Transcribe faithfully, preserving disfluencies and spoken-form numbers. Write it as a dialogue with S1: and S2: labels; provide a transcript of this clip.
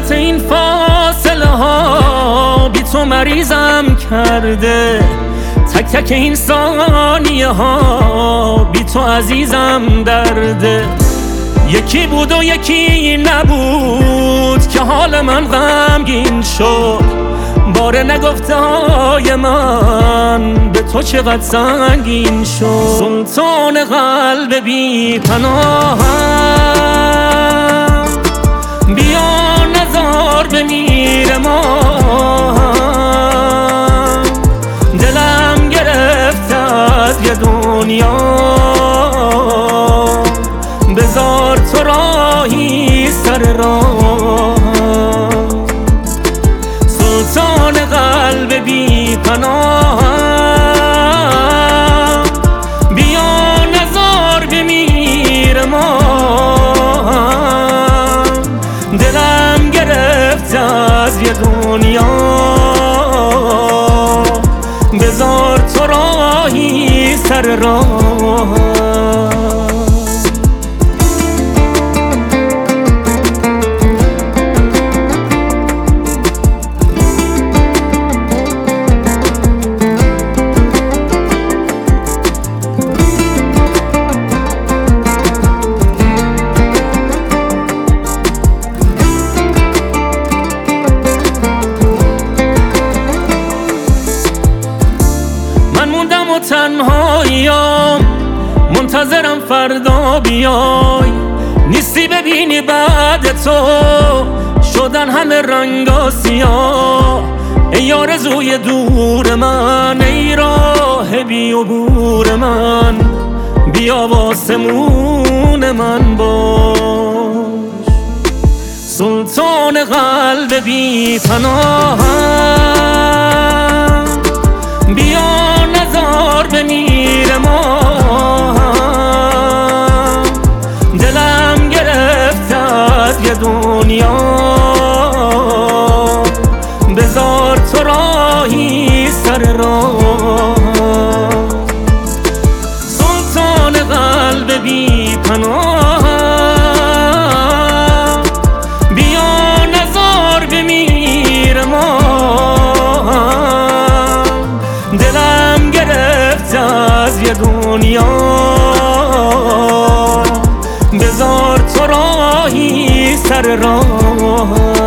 S1: حسرت این فاصله ها بی تو مریضم کرده، تک تک این ثانیه ها بی تو عزیزم درده. یکی بود و یکی نبود که حال من غمگین شد، بار نگفته های من به تو چقدر سنگین شد. سلطان قلب بی پناهم بیا نزار بمیر ماهم، دلم گرفته از یه دنیا بذار تو راهی سر راه. سلطان قلب بی پناهم بیا نزار بمیر ماهم، دلم گرفته از یه دنیا بذار تو راهی سر راه. تنهاییم منتظرم فردا بیای، نیستی ببینی بعد تو شدن همه رنگا سیاه. ای آرزوی دور من، ای راه بی عبور من، بیا واسمون من باش. سلطان قلب بی پناهم بیا نزار بمیر ماهم، دلم گرفته از یه دنیا بذار تو راهی سر راه. سلطان قلب بی پناهم بیا نزار بمیر ماهم، دلم گرفته از یه دنیا بذار تو راهی سر راه.